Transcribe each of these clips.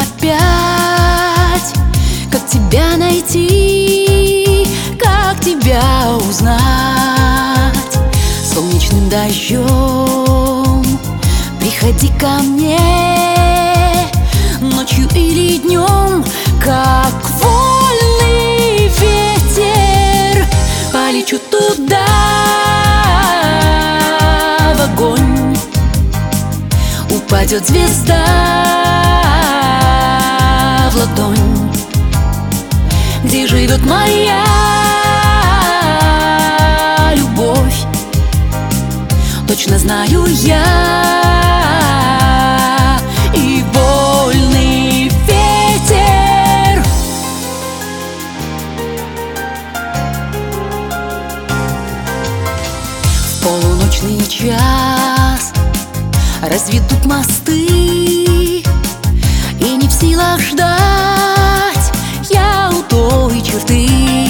опять, как тебя найти, как тебя узнать. Солнечным дождем приходи ко мне, ночью или днем, как вольный ветер. Полечу туда, в огонь. Упадет звезда в ладонь, где живет моя любовь. Точно знаю я, и вольный ветер. В полуночный час разведут мосты, и не в силах ждать я у той черты.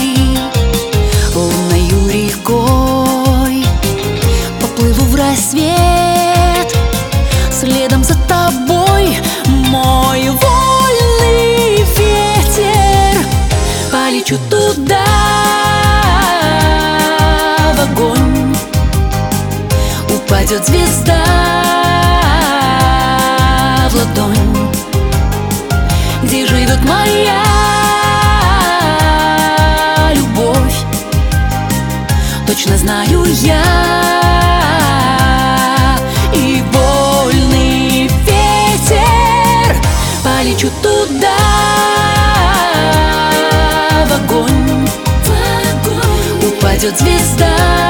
Лунною рекой поплыву в рассвет, следом за тобой, мой вольный ветер. Полечу туда, в огонь. Упадет звезда в ладонь, где живет моя любовь. Точно знаю я, и вольный ветер. Полечу туда, в огонь. Упадет звезда